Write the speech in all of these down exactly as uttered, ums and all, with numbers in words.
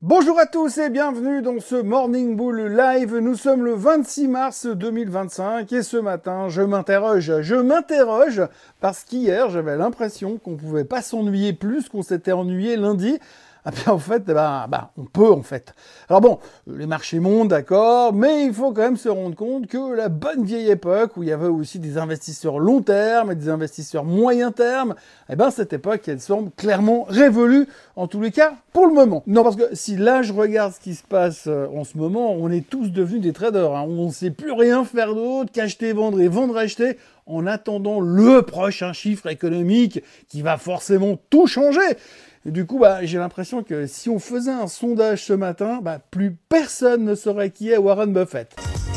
Bonjour à tous et bienvenue dans ce Morning Bull Live. Nous sommes le vingt-six mars deux mille vingt-cinq et ce matin, je m'interroge. Je m'interroge parce qu'hier, j'avais l'impression qu'on pouvait pas s'ennuyer plus qu'on s'était ennuyé lundi. Ah bien en fait, bah, bah, on peut en fait. Alors bon, les marchés montent, d'accord, mais il faut quand même se rendre compte que la bonne vieille époque où il y avait aussi des investisseurs long terme et des investisseurs moyen terme, eh ben cette époque, elle semble clairement révolue, en tous les cas, pour le moment. Non, parce que si là je regarde ce qui se passe en ce moment, on est tous devenus des traders, hein. On ne sait plus rien faire d'autre qu'acheter, vendre et vendre, acheter, en attendant le prochain chiffre économique qui va forcément tout changer. Et du coup, bah, j'ai l'impression que si on faisait un sondage ce matin, bah, plus personne ne saurait qui est Warren Buffett.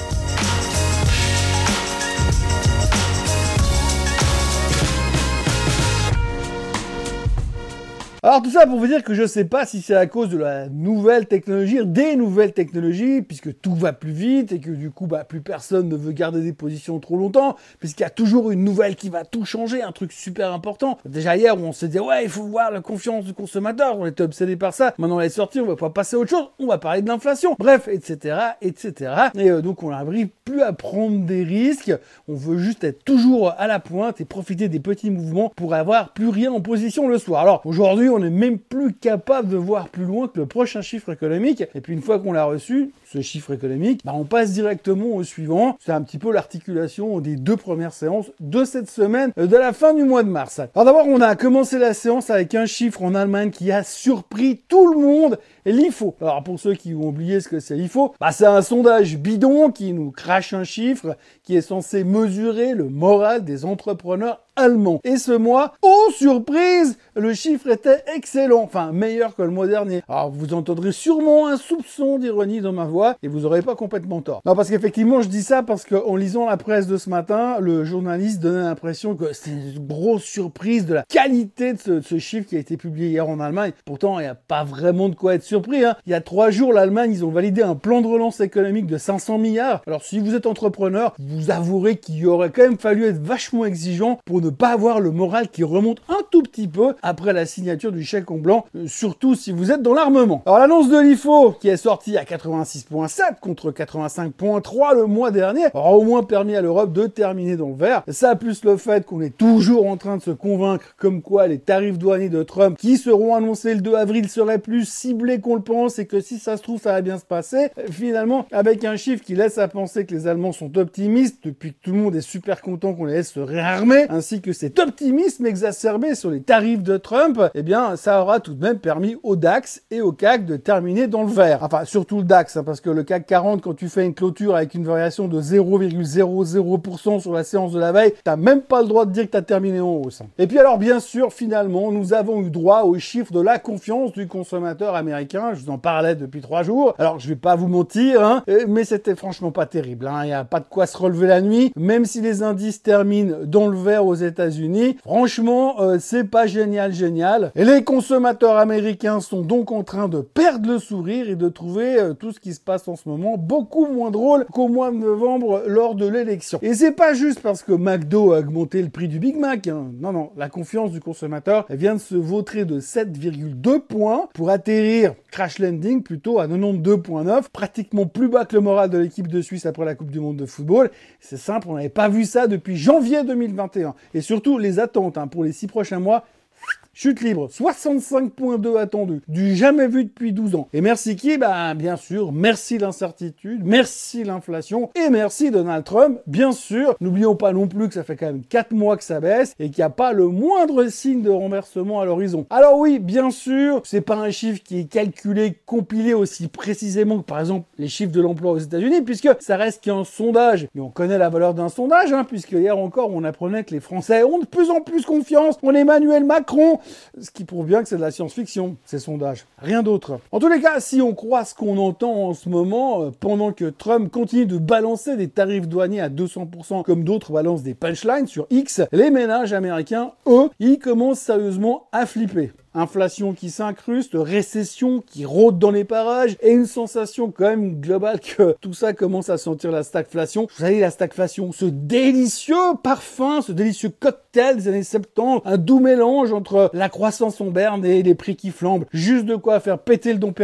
Alors tout ça pour vous dire que je sais pas si c'est à cause de la nouvelle technologie, des nouvelles technologies, puisque tout va plus vite et que du coup bah plus personne ne veut garder des positions trop longtemps, puisqu'il y a toujours une nouvelle qui va tout changer, un truc super important. Déjà hier on se disait ouais il faut voir la confiance du consommateur, on était obsédé par ça. Maintenant elle est sortie, on va pas passer à autre chose, on va parler de l'inflation. Bref, et cetera, et cetera. Et euh, donc on n'arrive plus à prendre des risques, on veut juste être toujours à la pointe et profiter des petits mouvements pour avoir plus rien en position le soir. Alors aujourd'hui on n'est même plus capable de voir plus loin que le prochain chiffre économique. Et puis une fois qu'on l'a reçu, ce chiffre économique, bah on passe directement au suivant. C'est un petit peu l'articulation des deux premières séances de cette semaine, de la fin du mois de mars. Alors d'abord, on a commencé la séance avec un chiffre en Allemagne qui a surpris tout le monde, l'I F O. Alors pour ceux qui ont oublié ce que c'est l'I F O, bah c'est un sondage bidon qui nous crache un chiffre qui est censé mesurer le moral des entrepreneurs allemands. Et ce mois, oh surprise, le chiffre était excellent, enfin meilleur que le mois dernier. Alors vous entendrez sûrement un soupçon d'ironie dans ma voix et vous n'aurez pas complètement tort. Non, parce qu'effectivement je dis ça parce qu'en lisant la presse de ce matin, le journaliste donnait l'impression que c'est une grosse surprise de la qualité de ce, de ce chiffre qui a été publié hier en Allemagne. Pourtant il n'y a pas vraiment de quoi être surpris, hein. Il y a trois jours, l'Allemagne, ils ont validé un plan de relance économique de cinq cents milliards. Alors si vous êtes entrepreneur, vous avouerez qu'il aurait quand même fallu être vachement exigeant pour ne pas avoir le moral qui remonte un tout petit peu après la signature du chèque en blanc, euh, surtout si vous êtes dans l'armement. Alors l'annonce de l'I F O qui est sortie à quatre-vingt-six virgule sept contre quatre-vingt-cinq virgule trois le mois dernier aura au moins permis à l'Europe de terminer dans le vert. Ça plus le fait qu'on est toujours en train de se convaincre comme quoi les tarifs douaniers de Trump qui seront annoncés le deux avril seraient plus ciblés qu'on le pense et que si ça se trouve ça va bien se passer. Finalement, avec un chiffre qui laisse à penser que les Allemands sont optimistes depuis que tout le monde est super content qu'on les laisse se réarmer, ainsi que cet optimisme exacerbé sur les tarifs de Trump, eh bien, ça aura tout de même permis au DAX et au C A C de terminer dans le vert. Enfin, surtout le DAX, hein, parce que le C A C quarante, quand tu fais une clôture avec une variation de zéro virgule zéro zéro pour cent sur la séance de la veille, t'as même pas le droit de dire que t'as terminé en hausse. Et puis alors, bien sûr, finalement, nous avons eu droit aux chiffres de la confiance du consommateur américain. Je vous en parlais depuis trois jours. Alors, je vais pas vous mentir, hein, mais c'était franchement pas terrible. Il n'y a pas de quoi se relever la nuit, même si les indices terminent dans le vert aux États-Unis. Franchement, euh, c'est pas génial, génial. Et les consommateurs américains sont donc en train de perdre le sourire et de trouver euh, tout ce qui se passe en ce moment beaucoup moins drôle qu'au mois de novembre lors de l'élection. Et c'est pas juste parce que McDo a augmenté le prix du Big Mac, hein. Non, non, la confiance du consommateur elle vient de se vautrer de sept virgule deux points pour atterrir crash landing plutôt à quatre-vingt-douze virgule neuf, pratiquement plus bas que le moral de l'équipe de Suisse après la Coupe du Monde de football. C'est simple, on n'avait pas vu ça depuis janvier deux mille vingt et un. Et surtout, les attentes hein, pour les six prochains mois, chute libre, soixante-cinq virgule deux attendus, du jamais vu depuis douze ans. Et merci qui? Bah, bien sûr, merci l'incertitude, merci l'inflation et merci Donald Trump, bien sûr. N'oublions pas non plus que ça fait quand même quatre mois que ça baisse et qu'il n'y a pas le moindre signe de renversement à l'horizon. Alors oui, bien sûr, c'est pas un chiffre qui est calculé, compilé aussi précisément que par exemple les chiffres de l'emploi aux États-Unis, puisque ça reste qu'un sondage. Mais on connaît la valeur d'un sondage, hein, puisque hier encore on apprenait que les Français ont de plus en plus confiance en Emmanuel Macron. Ce qui prouve bien que c'est de la science-fiction, ces sondages. Rien d'autre. En tous les cas, si on croit ce qu'on entend en ce moment, euh, pendant que Trump continue de balancer des tarifs douaniers à deux cents pour cent comme d'autres balancent des punchlines sur X, les ménages américains, eux, ils commencent sérieusement à flipper. Inflation qui s'incruste, récession qui rôde dans les parages et une sensation quand même globale que tout ça commence à sentir la stagflation. Vous savez, la stagflation, ce délicieux parfum, ce délicieux cocktail des années soixante-dix, un doux mélange entre la croissance en berne et les prix qui flambent, juste de quoi faire péter le Dom Pérignon.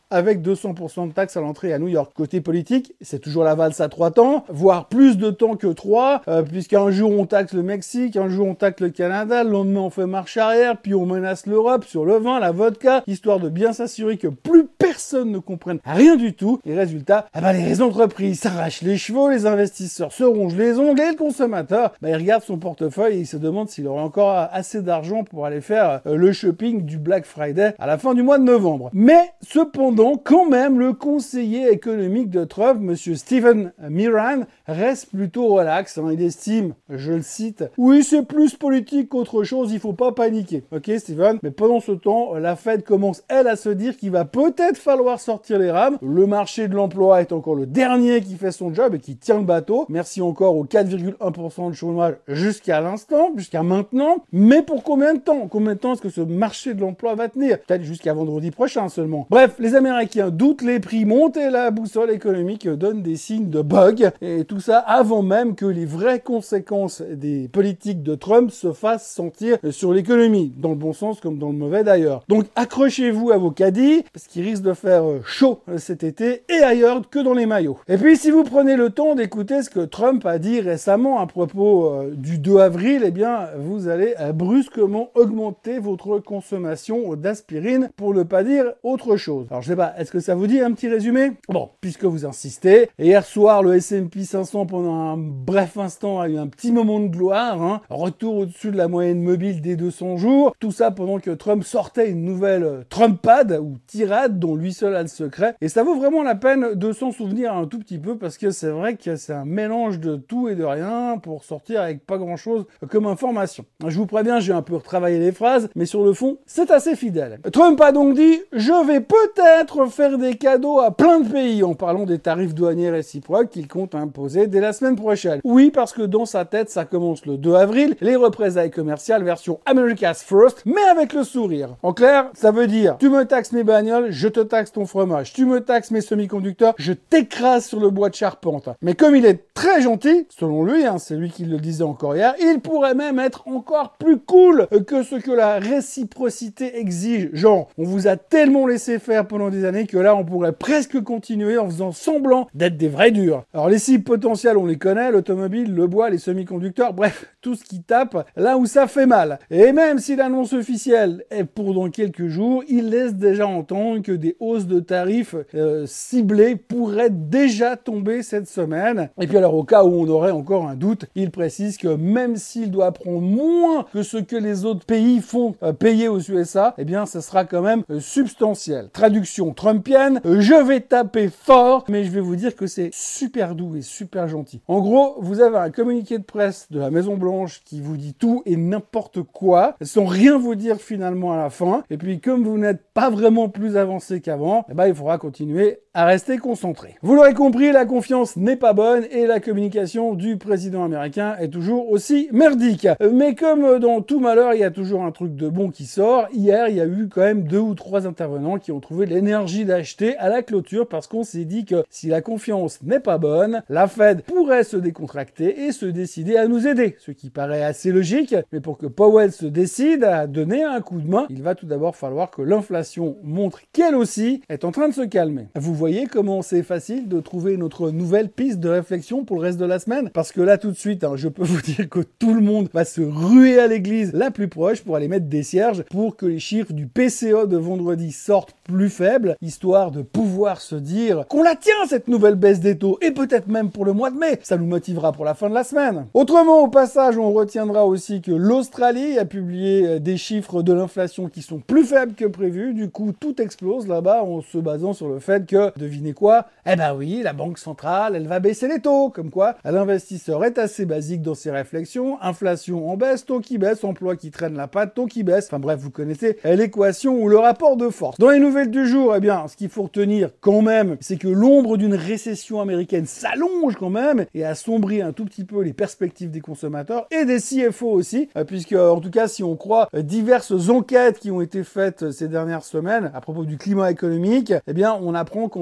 avec deux cents pour cent de taxes à l'entrée à New York. Côté politique, c'est toujours la valse à trois temps, voire plus de temps que trois, euh, puisqu'un jour on taxe le Mexique, un jour on taxe le Canada, le lendemain on fait marche arrière, puis on menace l'Europe sur le vin, la vodka, histoire de bien s'assurer que plus personne ne comprenne rien du tout. Et résultat, eh ben, les entreprises s'arrachent les cheveux, les investisseurs se rongent les ongles et le consommateur, ben, il regarde son portefeuille et il se demande s'il aura encore assez d'argent pour aller faire euh, le shopping du Black Friday à la fin du mois de novembre. Mais cependant, quand même, le conseiller économique de Trump, monsieur Stephen Miran, reste plutôt relax. Hein. Il estime, je le cite, « Oui, c'est plus politique qu'autre chose, il faut pas paniquer. » Ok, Stephen? Mais pendant ce temps, la Fed commence, elle, à se dire qu'il va peut-être falloir sortir les rames. Le marché de l'emploi est encore le dernier qui fait son job et qui tient le bateau. Merci encore aux quatre virgule un pour cent de chômage jusqu'à l'instant, jusqu'à maintenant. Mais pour combien de temps? Combien de temps est-ce que ce marché de l'emploi va tenir? Peut-être jusqu'à vendredi prochain seulement. Bref, les Américains doutent, les prix montent et la boussole économique donne des signes de bug. Et tout ça avant même que les vraies conséquences des politiques de Trump se fassent sentir sur l'économie, dans le bon sens comme dans le mauvais d'ailleurs. Donc accrochez-vous à vos caddies, parce qu'il risque de faire chaud cet été et ailleurs que dans les maillots. Et puis si vous prenez le temps d'écouter ce que Trump a dit récemment à propos euh, du deux avril, eh bien vous allez euh, brusquement augmenter votre consommation d'aspirine, pour ne pas dire autre chose. Alors je sais pas, est-ce que ça vous dit un petit résumé? Bon, puisque vous insistez, hier soir le S and P cinq cents pendant un bref instant a eu un petit moment de gloire, hein, retour au-dessus de la moyenne mobile des deux cents jours, tout ça pendant que Trump sortait une nouvelle euh, Trumpade ou tirade dont lui seul a le secret, et ça vaut vraiment la peine de s'en souvenir un tout petit peu parce que c'est vrai que c'est un mélange de tout et de rien pour sortir avec pas grand chose comme information. Je vous préviens, j'ai un peu retravaillé les phrases, mais sur le fond, c'est assez fidèle. Trump a donc dit « Je vais peut-être faire des cadeaux à plein de pays » en parlant des tarifs douaniers réciproques qu'il compte imposer dès la semaine prochaine. Oui, parce que dans sa tête, ça commence le deux avril, les représailles commerciales version America's First, mais avec le sourire. En clair, ça veut dire « Tu me taxes mes bagnoles, je te taxe ton fromage. Tu me taxes mes semi-conducteurs, je t'écrase sur le bois de charpente. » Mais comme il est très gentil, selon lui, hein, c'est lui qui le disait encore hier, il pourrait même être encore plus cool que ce que la réciprocité exige. Genre, on vous a tellement laissé faire pendant des années que là, on pourrait presque continuer en faisant semblant d'être des vrais durs. Alors les cibles potentielles, on les connaît, l'automobile, le bois, les semi-conducteurs, bref, tout ce qui tape là où ça fait mal. Et même si l'annonce officielle est pour dans quelques jours, il laisse déjà entendre que des hausses de tarifs euh, ciblées pourraient déjà tomber cette semaine. Et puis alors au cas où on aurait encore un doute, il précise que même s'il doit prendre moins que ce que les autres pays font euh, payer aux U S A, eh bien ce sera quand même euh, substantiel. Traduction trumpienne, euh, je vais taper fort, mais je vais vous dire que c'est super doux et super gentil. En gros, vous avez un communiqué de presse de la Maison Blanche qui vous dit tout et n'importe quoi, sans rien vous dire finalement à la fin. Et puis comme vous n'êtes pas vraiment plus avancé qu'avant, eh ben, il faudra continuer à rester concentré. Vous l'aurez compris, la confiance n'est pas bonne et la communication du président américain est toujours aussi merdique. Mais comme dans tout malheur, il y a toujours un truc de bon qui sort. Hier, il y a eu quand même deux ou trois intervenants qui ont trouvé l'énergie d'acheter à la clôture parce qu'on s'est dit que si la confiance n'est pas bonne, la Fed pourrait se décontracter et se décider à nous aider. Ce qui paraît assez logique, mais pour que Powell se décide à donner un coup de main, il va tout d'abord falloir que l'inflation montre qu'elle aussi est en train de se calmer. Vous voyez comment c'est facile de trouver notre nouvelle piste de réflexion pour le reste de la semaine? Parce que là, tout de suite, hein, je peux vous dire que tout le monde va se ruer à l'église la plus proche pour aller mettre des cierges pour que les chiffres du P C E de vendredi sortent plus faibles, histoire de pouvoir se dire qu'on la tient, cette nouvelle baisse des taux, et peut-être même pour le mois de mai. Ça nous motivera pour la fin de la semaine. Autrement, au passage, on retiendra aussi que l'Australie a publié des chiffres de l'inflation qui sont plus faibles que prévu. Du coup, tout explose là-bas en se basant sur le fait que, devinez quoi? Eh ben oui, la banque centrale, elle va baisser les taux. Comme quoi, l'investisseur est assez basique dans ses réflexions. Inflation en baisse, taux qui baisse, emploi qui traîne la patte, taux qui baisse. Enfin bref, vous connaissez l'équation ou le rapport de force. Dans les nouvelles du jour, eh bien, ce qu'il faut retenir quand même, c'est que l'ombre d'une récession américaine s'allonge quand même et assombrit un tout petit peu les perspectives des consommateurs et des C F O aussi, puisque en tout cas, si on croit diverses enquêtes qui ont été faites ces dernières semaines à propos du climat économique, eh bien, on apprend qu'environ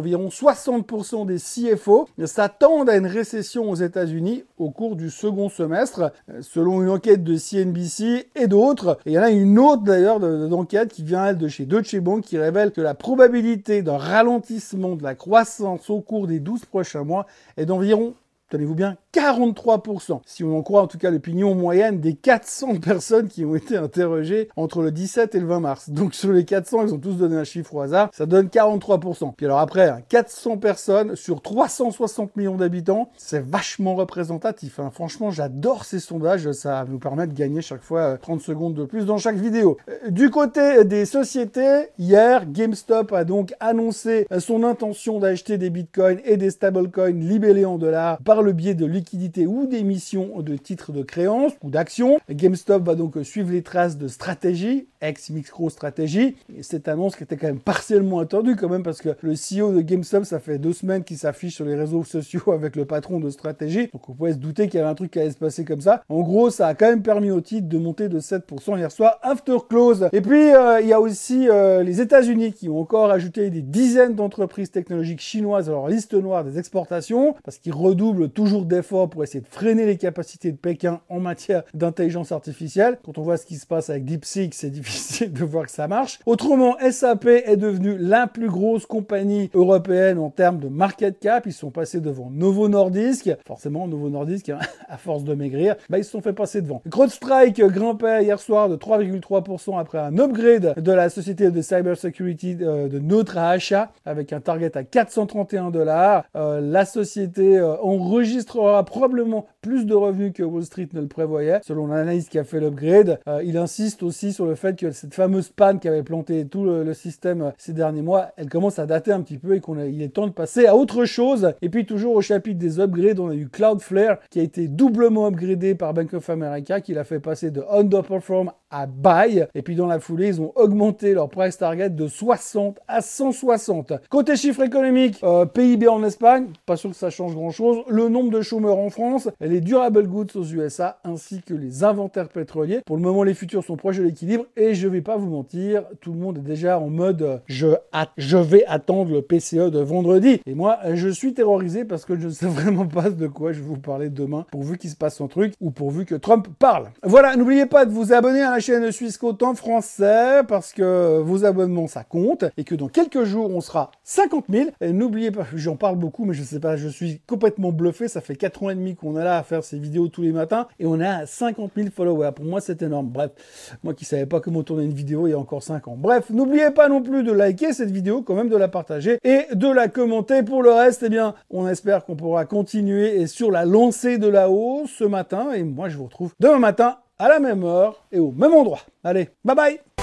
environ soixante pour cent des C F O s'attendent à une récession aux États-Unis au cours du second semestre, selon une enquête de C N B C et d'autres. Et il y en a une autre d'ailleurs d'enquête qui vient elle de chez Deutsche Bank qui révèle que la probabilité d'un ralentissement de la croissance au cours des douze prochains mois est d'environ, tenez-vous bien, quarante-trois pour cent. Si on en croit en tout cas l'opinion moyenne des quatre cents personnes qui ont été interrogées entre le dix-sept et le vingt mars. Donc sur les quatre cents, ils ont tous donné un chiffre au hasard, ça donne quarante-trois pour cent. Puis alors après, hein, quatre cents personnes sur trois cent soixante millions d'habitants, c'est vachement représentatif. Hein. Franchement, j'adore ces sondages, ça nous permet de gagner chaque fois trente secondes de plus dans chaque vidéo. Du côté des sociétés, hier, GameStop a donc annoncé son intention d'acheter des bitcoins et des stablecoins libellés en dollars par le biais de liquidités ou d'émissions de titres de créances ou d'actions. GameStop va donc suivre les traces de Strategy, ex-MicroStrategy. Et cette annonce qui était quand même partiellement attendue quand même parce que le C E O de GameStop, ça fait deux semaines qu'il s'affiche sur les réseaux sociaux avec le patron de Strategy. Donc on pouvait se douter qu'il y avait un truc qui allait se passer comme ça. En gros, ça a quand même permis au titre de monter de sept pour cent hier soir after close. Et puis, euh, il y a aussi euh, les États-Unis qui ont encore ajouté des dizaines d'entreprises technologiques chinoises à leur liste noire des exportations parce qu'ils redoublent toujours d'efforts pour essayer de freiner les capacités de Pékin en matière d'intelligence artificielle. Quand on voit ce qui se passe avec DeepSeek, c'est difficile de voir que ça marche. Autrement, S A P est devenue la plus grosse compagnie européenne en termes de market cap. Ils sont passés devant Novo Nordisk. Forcément, Novo Nordisk, hein, à force de maigrir, bah, ils se sont fait passer devant. CrowdStrike grimpait hier soir de trois virgule trois pour cent après un upgrade de la société de cybersecurity de, de notre achat avec un target à quatre cent trente et un dollars. Euh, la société euh, enregistrera probablement plus de revenus que Wall Street ne le prévoyait, selon l'analyse qui a fait l'upgrade. Euh, il insiste aussi sur le fait que cette fameuse panne qui avait planté tout le, le système ces derniers mois, elle commence à dater un petit peu et qu'il est temps de passer à autre chose. Et puis toujours au chapitre des upgrades, on a eu Cloudflare qui a été doublement upgradé par Bank of America, qui l'a fait passer de underperform à buy. Et puis dans la foulée, ils ont augmenté leur price target de soixante à cent soixante. Côté chiffres économiques, euh, P I B en Espagne, pas sûr que ça change grand chose. Le nombre de chômeurs en France, les durable goods aux U S A, ainsi que les inventaires pétroliers. Pour le moment, les futurs sont proches de l'équilibre et je vais pas vous mentir, tout le monde est déjà en mode euh, je, je vais attendre le P C E de vendredi. Et moi, je suis terrorisé parce que je ne sais vraiment pas de quoi je vais vous parler demain, pourvu qu'il se passe un truc ou pourvu que Trump parle. Voilà, n'oubliez pas de vous abonner à la chaîne Suisse Coton français parce que vos abonnements, ça compte et que dans quelques jours, on sera cinquante mille. Et n'oubliez pas, j'en parle beaucoup, mais je sais pas, je suis complètement bluffé. Ça fait quatre ans et demi qu'on est là à faire ces vidéos tous les matins et on est à cinquante mille followers. Pour moi, c'est énorme. Bref, moi qui savais pas comment tourner une vidéo il y a encore cinq ans. Bref, n'oubliez pas non plus de liker cette vidéo, quand même de la partager et de la commenter. Pour le reste, eh bien, on espère qu'on pourra continuer et sur la lancée de la hausse ce matin. Et moi, je vous retrouve demain matin à la même heure et au même endroit. Allez, bye bye!